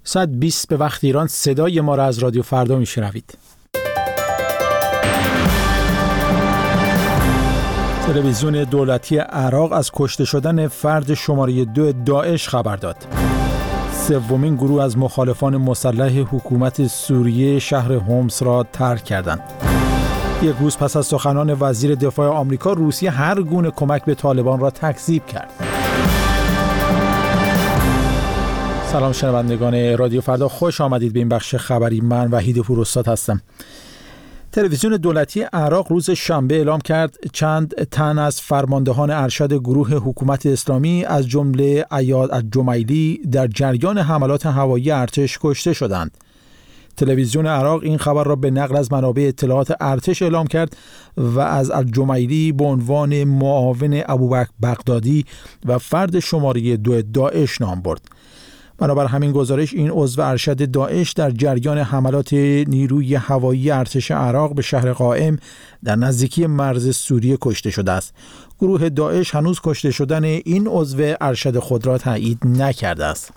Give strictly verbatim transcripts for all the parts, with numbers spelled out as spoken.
ساعت بیست به وقت ایران صدای ما را از رادیو فردا میشنوید. تلویزیون دولتی عراق از کشته شدن فرد شماره دو داعش خبر داد. سومین گروه از مخالفان مسلح حکومت سوریه شهر هومس را ترک کردند. یک روز پس از سخنان وزیر دفاع آمریکا، روسیه هر گونه کمک به طالبان را تکذیب کرد. سلام شنوندگان رادیو فردا، خوش آمدید به این بخش خبری. من وحید پوراستاد هستم. تلویزیون دولتی عراق روز شنبه اعلام کرد چند تن از فرماندهان ارشد گروه حکومت اسلامی از جمله عیاد الجمیلی در جریان حملات هوایی ارتش کشته شدند. تلویزیون عراق این خبر را به نقل از منابع اطلاعات ارتش اعلام کرد و از الجمیلی به عنوان معاون ابوبکر بغدادی و فرد شماره دو داعش نام برد. بنابر همین گزارش این عضو ارشد داعش در جریان حملات نیروی هوایی ارتش عراق به شهر قائم در نزدیکی مرز سوریه کشته شده است. گروه داعش هنوز کشته شدن این عضو ارشد خود را تایید نکرده است.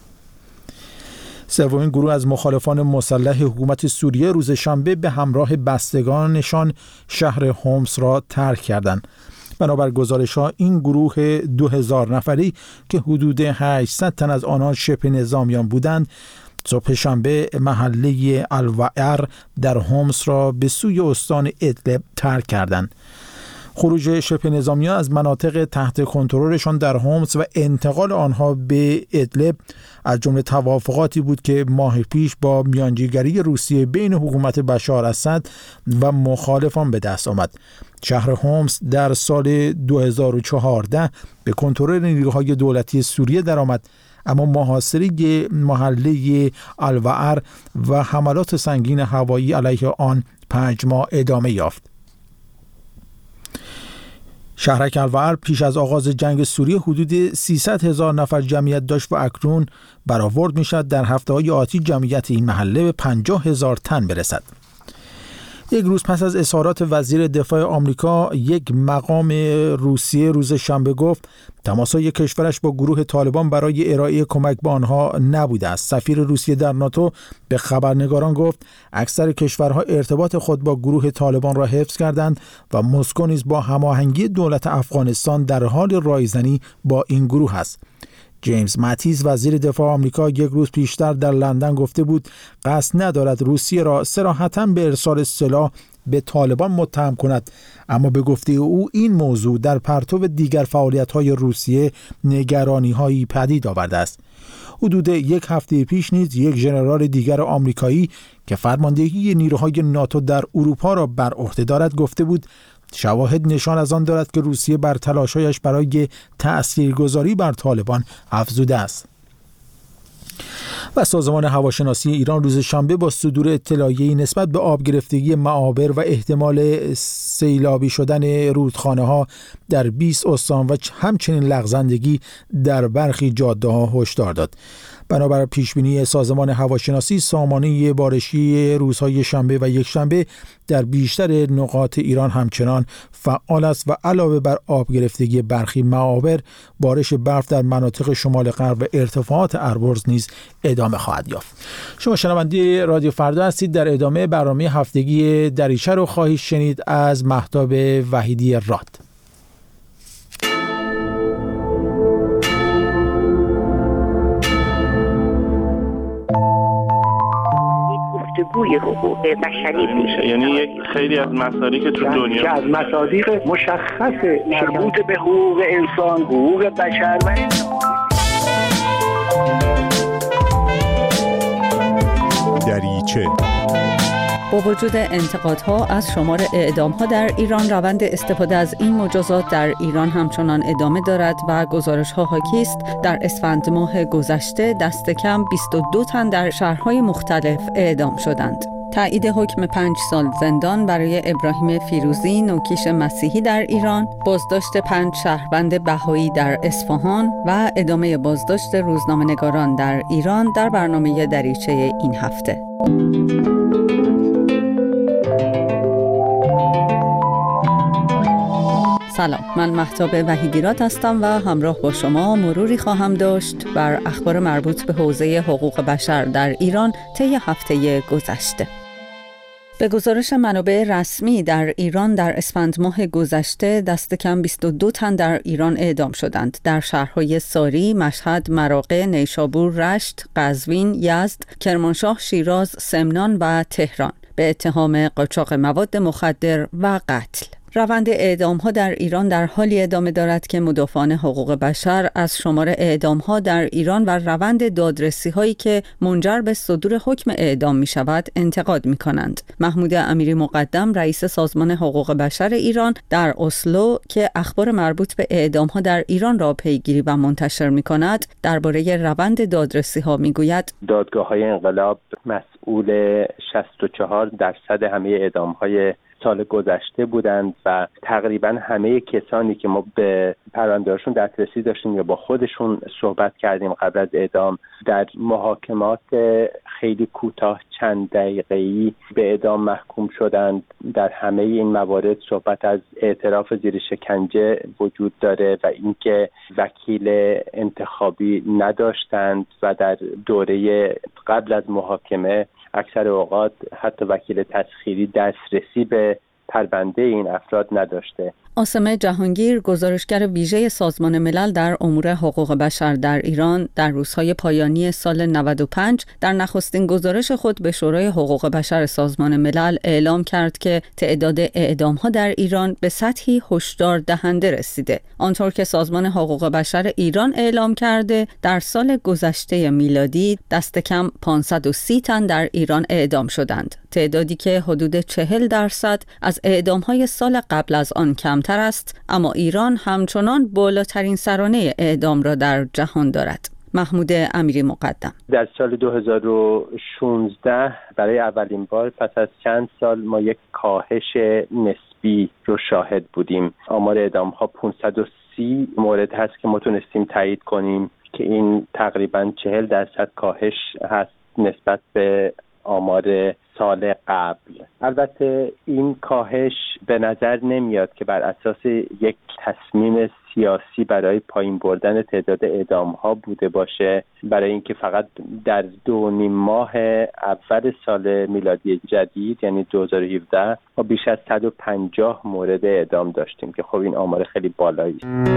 سومین گروه از مخالفان مسلح حکومت سوریه روز شنبه به همراه بستگانشان شهر هومس را ترک کردند. بنابر گزارش‌ها این گروه دو هزار نفری که حدود هشتصد تن از آنها شبه نظامیان بودند، صبح شنبه محله الوعر در هومس را به سوی استان ادلب ترک کردند. خروج شبه نظامیان از مناطق تحت کنترلشان در هومس و انتقال آنها به ادلب از جمله توافقاتی بود که ماه پیش با میانجیگری روسیه بین حکومت بشار اسد و مخالفان به دست آمد. شهر هومس در سال دو هزار و چهارده به کنترل نیروهای دولتی سوریه درآمد، اما محاصره محله الوعر و حملات سنگین هوایی علیه آن پنج ماه ادامه یافت. شهرک الوعر پیش از آغاز جنگ سوریه حدود سیصد هزار نفر جمعیت داشت و اکنون برآورد میشد در هفته‌های آتی جمعیت این محله به پنجاه هزار تن برسد. یک روز پس از اظهارات وزیر دفاع آمریکا، یک مقام روسیه روز شنبه گفت تماس‌های کشورش با گروه طالبان برای ارائه کمک به آنها نبوده است. سفیر روسیه در ناتو به خبرنگاران گفت اکثر کشورها ارتباط خود با گروه طالبان را حفظ کردند و مسکو نیز با هماهنگی دولت افغانستان در حال رایزنی با این گروه است. جیمز ماتیس وزیر دفاع آمریکا یک روز پیشتر در لندن گفته بود قصد ندارد روسیه را صراحتاً به ارسال سلاح به طالبان متهم کند، اما به گفته او این موضوع در پرتو دیگر فعالیت‌های روسیه نگرانی‌هایی پدید آورده است. حدود یک هفته پیش نیز یک ژنرال دیگر آمریکایی که فرماندهی نیروهای ناتو در اروپا را بر عهده دارد گفته بود شواهد نشان از آن دارد که روسیه بر تلاش‌هایش برای تأثیرگذاری بر طالبان افزوده است. و سازمان هواشناسی ایران روز شنبه با صدور اطلاعیه‌ای نسبت به آب گرفتگی معابر و احتمال سیلابی شدن رودخانه‌ها در بیست استان و همچنین لغزندگی در برخی جاده‌ها هشدار داد. بنابر پیشبینی سازمان هواشناسی، سامانه بارشی روزهای شنبه و یک شنبه در بیشتر نقاط ایران همچنان فعال است و علاوه بر آب گرفتگی برخی معابر، بارش برف در مناطق شمال غرب و ارتفاعات البرز نیز ادامه خواهد یافت. شما شنونده رادیو فردا هستید. در ادامه برنامه هفتگی دریچه رو خواهید شنید از مهتاب وحیدی راد. گوی حقوق بشری میشه، یعنی یک خیلی از مصادیق که تو دنیا که از مصادیق مشخص مربوط به حقوق انسان، حقوق بشر و دریچه. با وجود انتقادها از شمار اعدام‌ها در ایران، روند استفاده از این مجازات در ایران همچنان ادامه دارد و گزارش‌ها حاکی است در اسفند ماه گذشته دست کم بیست و دو تن در شهرهای مختلف اعدام شدند. تایید حکم پنج سال زندان برای ابراهیم فیروزی، نوکیش مسیحی در ایران، بازداشت پنج شهروند بهایی در اصفهان و ادامه بازداشت روزنامه‌نگاران در ایران در برنامه دریچه این هفته. سلام، من مهتاب وحیدیراد هستم و همراه با شما مروری خواهم داشت بر اخبار مربوط به حوزه حقوق بشر در ایران طی هفته گذشته. به گزارش منابع رسمی در ایران در اسفند ماه گذشته دست کم بیست و دو تن در ایران اعدام شدند. در شهرهای ساری، مشهد، مراغه، نیشابور، رشت، قزوین، یزد، کرمانشاه، شیراز، سمنان و تهران به اتهام قاچاق مواد مخدر و قتل. روند اعدام‌ها در ایران در حالی ادامه دارد که مدافعان حقوق بشر از شمار اعدام‌ها در ایران و روند دادرسی‌هایی که منجر به صدور حکم اعدام می‌شود انتقاد می‌کنند. محمود امیری مقدم، رئیس سازمان حقوق بشر ایران در اسلو که اخبار مربوط به اعدام‌ها در ایران را پیگیری و منتشر می‌کند، درباره روند دادرسی‌ها می‌گوید: دادگاه‌های انقلاب مسئول شصت و چهار درصد همه اعدام‌های سال گذشته بودند و تقریبا همه کسانی که ما به پرونده‌هاشون دسترسی داشتیم یا با خودشون صحبت کردیم قبل از اعدام، در محاکمات خیلی کوتاه چند دقیقه‌ای به اعدام محکوم شدند. در همه این موارد صحبت از اعتراف زیر شکنجه وجود داره و اینکه وکیل انتخابی نداشتند و در دوره قبل از محاکمه اکثر اوقات حتی وکیل تسخیری دسترسی به پرونده این افراد نداشته. عاصم جهانگیر، گزارشگر ویژه سازمان ملل در امور حقوق بشر در ایران، در روزهای پایانی سال نود و پنج در نخستین گزارش خود به شورای حقوق بشر سازمان ملل اعلام کرد که تعداد اعدام‌ها در ایران به سطحی هشدار دهنده رسیده. آنطور که سازمان حقوق بشر ایران اعلام کرده، در سال گذشته میلادی دست کم پانصد و سی تن در ایران اعدام شدند. تعدادی که حدود چهل درصد از اعدام‌های سال قبل از آن کمتر است، اما ایران همچنان بالاترین سرانه اعدام را در جهان دارد. محمود امیری مقدم: در سال دو هزار و شانزده برای اولین بار پس از چند سال ما یک کاهش نسبی رو شاهد بودیم. آمار اعدام‌ها پانصد و سی مورد هست که ما تونستیم تایید کنیم که این تقریباً چهل درصد کاهش هست نسبت به آمار سال قبل. البته این کاهش به نظر نمیاد که بر اساس یک تصمیم سیاسی برای پایین بردن تعداد اعدام‌ها بوده باشه، برای اینکه فقط در دو نیم ماه اول سال میلادی جدید یعنی دو هزار و هفده ما بیش از صد و پنجاه مورد اعدام داشتیم که خب این آمار خیلی بالایی است.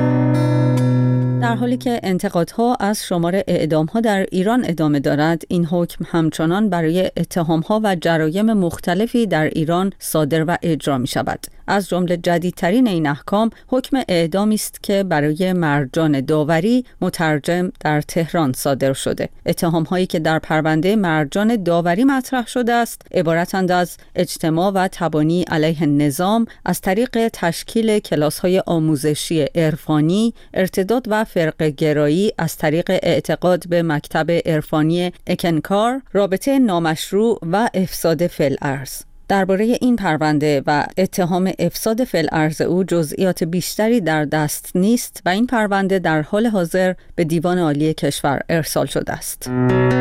در حالی که انتقادها از شمار اعدام‌ها در ایران ادامه دارد، این حکم همچنان برای اتهام‌ها و جرایم مختلفی در ایران صادر و اجرا می‌شود. از جمله جدیدترین این احکام حکم اعدامی است که برای مرجان داوری مترجم در تهران صادر شده. اتهام‌هایی که در پرونده مرجان داوری مطرح شده است عبارتند از اجتماع و تبانی علیه نظام از طریق تشکیل کلاس‌های آموزشی عرفانی، ارتداد و فرقه گرایی از طریق اعتقاد به مکتب عرفانی اکنکار، رابطه نامشروع و افساد فی‌الارض. درباره این پرونده و اتهام افساد فی‌الارض او جزئیات بیشتری در دست نیست و این پرونده در حال حاضر به دیوان عالی کشور ارسال شده است.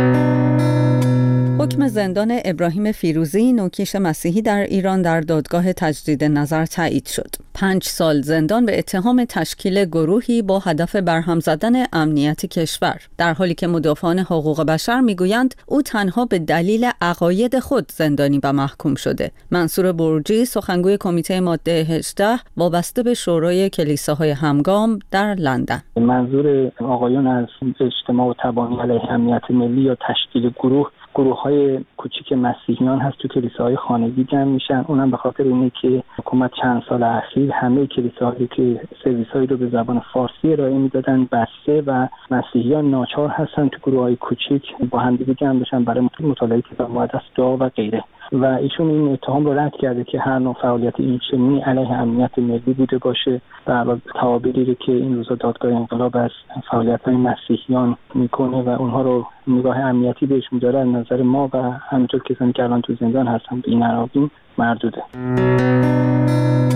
حکم زندان ابراهیم فیروزی، نوکیش مسیحی در ایران، در دادگاه تجدید نظر تایید شد. پنج سال زندان به اتهام تشکیل گروهی با هدف برهم زدن امنیت کشور، در حالی که مدافعان حقوق بشر میگویند او تنها به دلیل عقاید خود زندانی و محکوم شده. منصور برجی، سخنگوی کمیته ماده هجده وابسته به شورای کلیساهای همگام در لندن: منظور آقایون از اجتماع و تبانی علیه امنیت ملی یا تشکیل گروه گروه‌های کوچیک مسیحیان هست تو کلیساهای خانگی جمع میشن. اونم به خاطر اینه که حکومت چند سال اخیر همه کلیساهایی که سرویس‌هایی رو به زبان فارسی ارائه میدادن بسته و مسیحیان ناچار هستن تو گروه‌های کوچیک با هم دیگه جمع بشن برای مطالعه کتاب مقدس، دعا و غیره. و ایشون این اتهام رو رد کرده که هر نوع فعالیت این چنینی علیه امنیت ملی بوده باشه و تعابیری رو که این روزا دادگاه انقلاب از فعالیت‌های مسیحیان میکنه و اونها رو نگاه امنیتی بهش می‌داره، از نظر ما و همینطور کسانی که الان تو زندان هستن به این عناوین مردوده.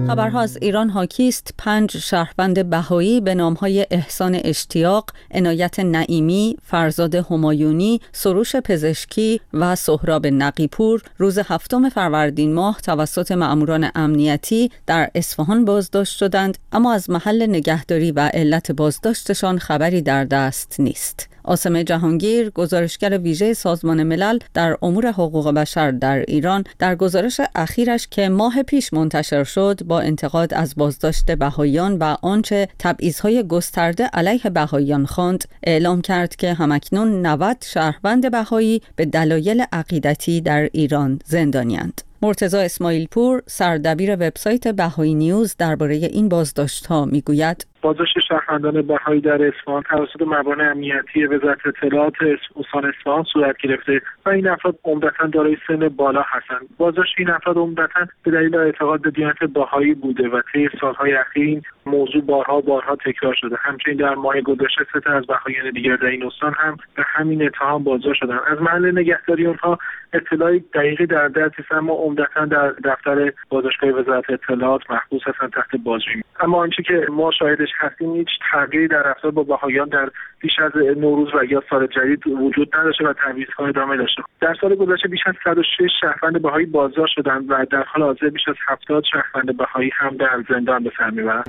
خبرها از ایران حاکی است. پنج شهروند بهایی به نامهای احسان اشتیاق، عنایت نعیمی، فرزاد همایونی، سروش پزشکی و سهراب نقیپور روز هفتم فروردین ماه توسط مأموران امنیتی در اصفهان بازداشت شدند، اما از محل نگهداری و علت بازداشتشان خبری در دست نیست. عاصم جهانگیر، گزارشگر ویژه سازمان ملل در امور حقوق بشر در ایران، در گزارش اخیرش که ماه پیش منتشر شد با انتقاد از بازداشت بهائیان و آنچه تبعیض‌های گسترده علیه بهائیان خواند، اعلام کرد که همکنون نود شهروند بهایی به دلایل عقیدتی در ایران زندانی‌اند. مرتضی اسماعیل پور، سردبیر وبسایت بهایی نیوز، درباره این بازداشت‌ها میگوید: بازداشت شهروندان بهایی در اصفهان توسط مبانی امنیتی وزارت اطلاعات استان اصفهان صورت گرفته و این افراد عمدتاً دارای سن بالا هستند. بازداشت این افراد عمدتاً به دلیل اعتقاد به دیانت بهایی بوده و طی سالهای اخیر این موضوع بارها بارها تکرار شده. همچنین در ماه گذشته سه تا از بهاییان دیگر در این استان هم به همین اتهام بازداشت شدند. از محل نگهداری اونها اطلاعی دقیقی در دست نیست، اما عمدتاً در دفتر بازداشتگاه وزارت اطلاعات محبوس هستند تحت بازجویی. اما آنچه که ما شاهدش هستیم هیچ تغییری در رفتار با بهائیان در بیش از نوروز و یا سال جدید وجود نداشته و تبعیض‌ها ادامه داشته. در سال گذشته بیش از صد و شش شهروند بهایی بازداشت شدند و در حال حاضر بیش از هفتاد شهروند بهایی هم در زندان به سر میبرند.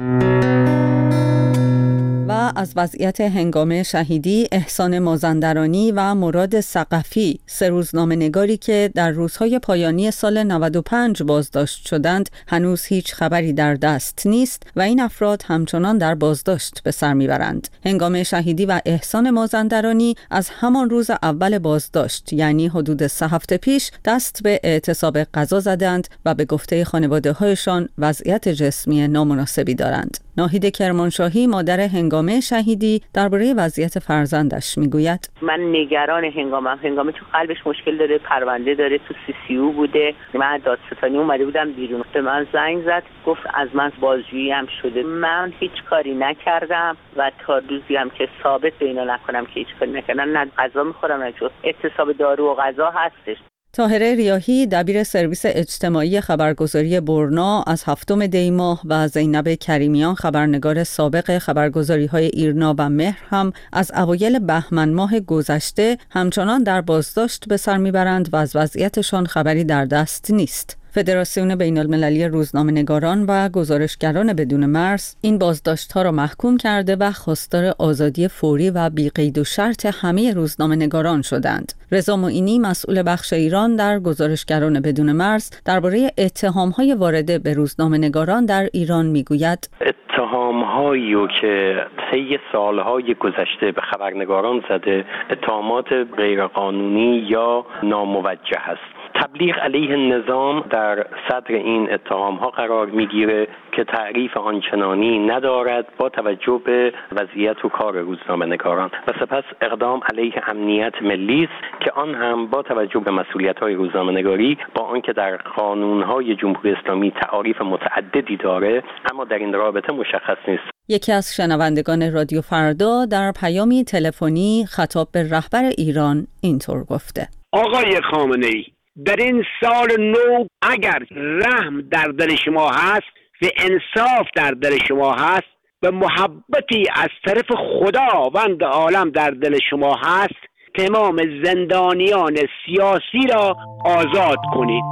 و از وضعیت هنگام شهیدی احسان مازندرانی و مراد ثقفی، سه روزنامه‌نگاری که در روزهای پایانی سال نود و پنج بازداشت شدند، هنوز هیچ خبری در دست نیست و این افراد همچنان در بازداشت به سر میبرند. هنگام شهیدی و احسان مازندرانی از همان روز اول بازداشت، یعنی حدود سه هفته پیش، دست به اعتصاب غذا زدند و به گفته خانواده‌هایشان وضعیت جسمی نامناسبی دارند. ناهید کرمانشاهی، مادر هنگامه شهیدی، درباره وضعیت فرزندش میگوید: من نگران هنگامم. هنگامه تو قلبش مشکل داره، پرونده داره، تو سی سی او بوده. من دادستانی اومده بودم بیرون، به من زنگ زد، گفت از من بازجویی هم شده. من هیچ کاری نکردم و تا روزی هم که ثابت به اینا نکنم که هیچ کاری نکردم، نه غذا میخورم نه جز اعتصاب دارو و غذا هستش. طاهره ریاحی، دبیر سرویس اجتماعی خبرگزاری برنا، از هفتم دی ماه و زینب کریمیان، خبرنگار سابق خبرگزاری‌های ایرنا و مهر، هم از اوایل بهمن ماه گذشته همچنان در بازداشت به سر میبرند و از وضعیتشان خبری در دست نیست. فدراسیون بین المللی روزنامه‌نگاران و گزارشگران بدون مرز این بازداشت‌ها را محکوم کرده و خواستار آزادی فوری و بی‌قید و شرط همه روزنامه‌نگاران شدند. رضا معینی، مسئول بخش ایران در گزارشگران بدون مرز، درباره اتهام‌های وارده به روزنامه‌نگاران در ایران میگوید: اتهام‌هایی که طی سال‌های گذشته به خبرنگاران زده، اتهامات غیرقانونی یا ناموجه است. تبلیغ علیه نظام در صدر این اتهام‌ها قرار می‌گیره که تعریف آنچنانی ندارد با توجه به وضعیت و کار روزنامه‌نگاران و سپس اقدام علیه امنیت ملی است که آن هم با توجه به مسئولیت‌های روزنامه‌نگاری، با آنکه در قانون‌های جمهوری اسلامی تعاریف متعددی داره اما در این رابطه مشخص نیست. یکی از شنوندگان رادیو فردا در پیامی تلفنی خطاب به رهبر ایران اینطور گفته: آقای خامنه‌ای، در این سال نو اگر رحم در دل شما هست و انصاف در دل شما هست و محبتی از طرف خداوند عالم در دل شما هست، تمام زندانیان سیاسی را آزاد کنید.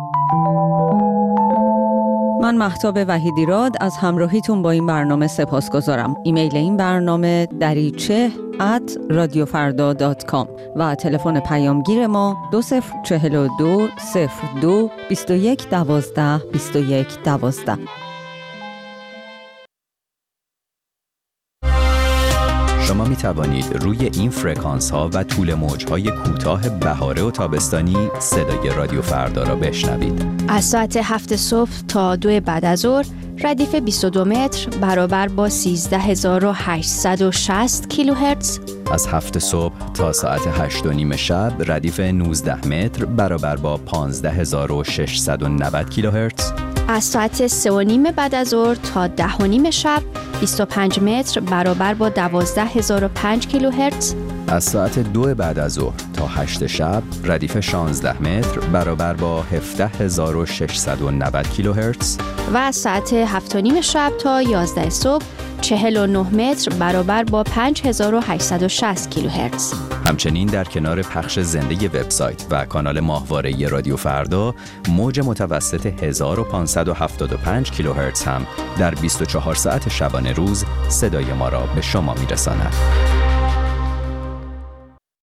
من مهتاب وحیدیراد از همراهیتون با این برنامه سپاسگزارم. ایمیل این برنامه دریچه ات رادیو فردا دات کام و تلفن پیامگیر ما دو صفر چهل و دو صفر دو بیست و یک دوازده بیست و یک دوازده. شما می توانید روی این فرکانس ها و طول موج های کوتاه بهاره و تابستانی صدای رادیو فردا را بشنوید. از ساعت هفت صبح تا دو بعد از ظهر ردیف بیست و دو متر برابر با سیزده هزار و هشتصد و شصت کیلوهرتز. از هفت صبح تا ساعت هشت و نیم شب ردیف نوزده متر برابر با پانزده هزار و ششصد و نود کیلوهرتز. از ساعت سه و نیم بعد از ظهر تا ده و نیم شب بیست و پنج متر برابر با دوازده هزار و پنج کیلوهرتز. از ساعت دو بعد از ظهر تا هشت شب ردیف شانزده متر برابر با هفده هزار و ششصد و نود کیلوهرتز و از ساعت هفت و نیم شب تا یازده صبح چهل و نه متر برابر با پنج هزار و هشتصد و شصت کیلوهرتز. همچنین در کنار پخش زنده وبسایت و کانال ماهواره رادیو فردا، موج متوسط هزار و پانصد و هفتاد و پنج کیلوهرتز هم در بیست و چهار ساعت شبانه روز صدای ما را به شما میرساند.